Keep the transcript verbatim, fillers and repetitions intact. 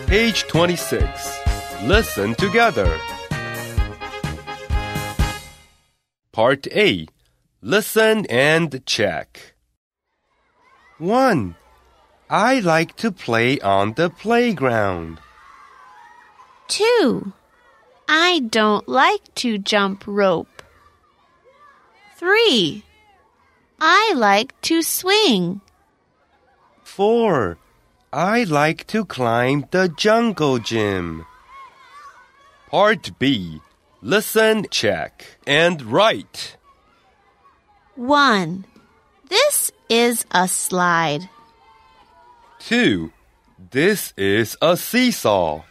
Page twenty-six. Listen together. Part A. Listen and check. one. I like to play on the playground. two. I don't like to jump rope. three. I like to swing. four. I like to climb the jungle gym. Part B. Listen, check, and write. one. This is a slide. two. This is a seesaw.